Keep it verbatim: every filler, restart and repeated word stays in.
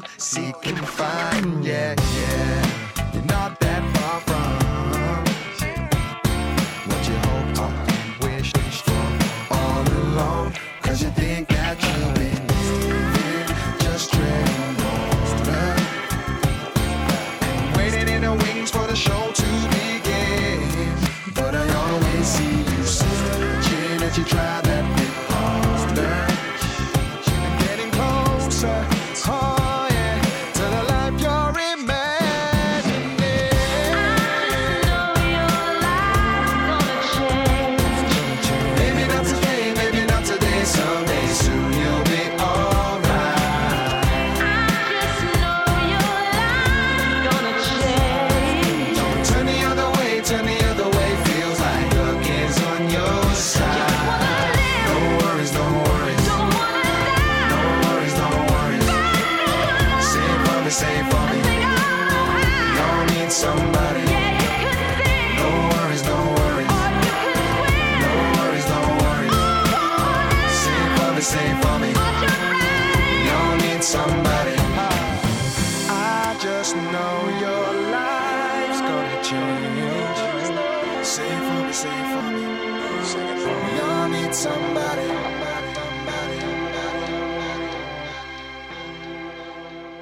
I'm seeking fine. Yeah, yeah, you're not that far from what you hope and wish for all along. Cause you think that you've been living, just treading water and waiting in the wings for the show to begin. But I always see you searching as you try that bit harder and getting closer. Oh yeah, to the life you're imagining. I know your life's gonna change. Maybe not today, maybe not today, someday soon you'll be alright. I just know your life's gonna change. Don't turn the other way, turn the other way. Feels like luck is on your side. No worries, no worries. Don't wanna die. No worries, no worries. Save for me, save for me. We all need somebody. Yeah, you can sing No worries, no worries. or you can swim. No worries, no worries. Save for me, save for me. We all need somebody. I just know your life's gonna change. Save for me, save for me. We all need somebody.